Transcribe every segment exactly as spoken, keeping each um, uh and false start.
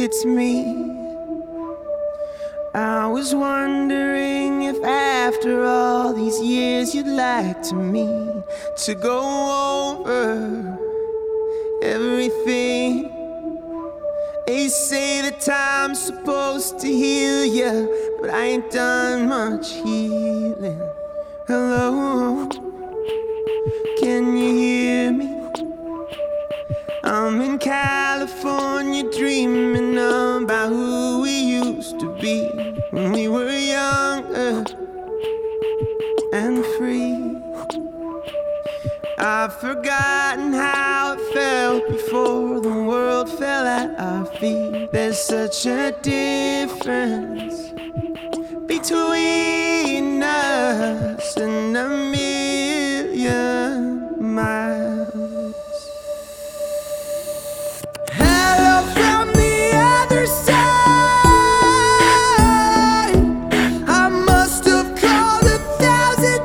it's me. I was wondering if after all these years you'd like to me to go over everything. They say that time's supposed to heal ya, but I ain't done much healing. Hello, can you hear me? I'm in California dreaming about who we used to be when we were younger and free. I've forgotten how it felt before the world fell at our feet. There's such a difference between us and a million miles. Hello from the other side. I must have called a thousand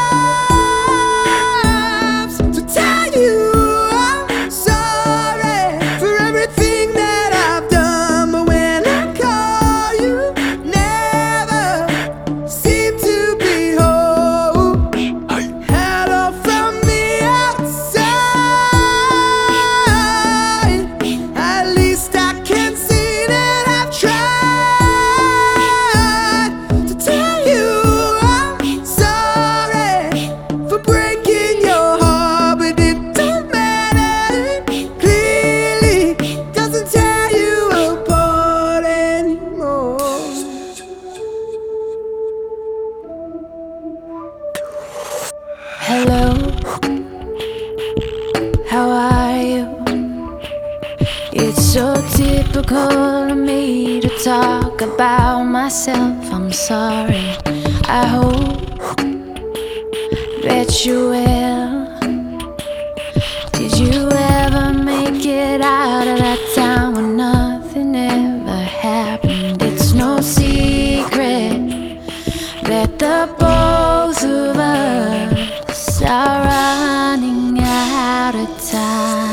times to tell you I'm sorry for everything that I've done, but when I call you, never seem to be home. Hello from the outside. At least I can see that I've tried to tell you I'm sorry for breaking your heart, but it don't matter. It clearly doesn't tear you apart anymore. Hello, how are you? It's so typical of me to talk about myself. I'm sorry. I hope that you will. Did you ever make it out of that town where nothing ever happened? It's no secret that the both of us are running out of time.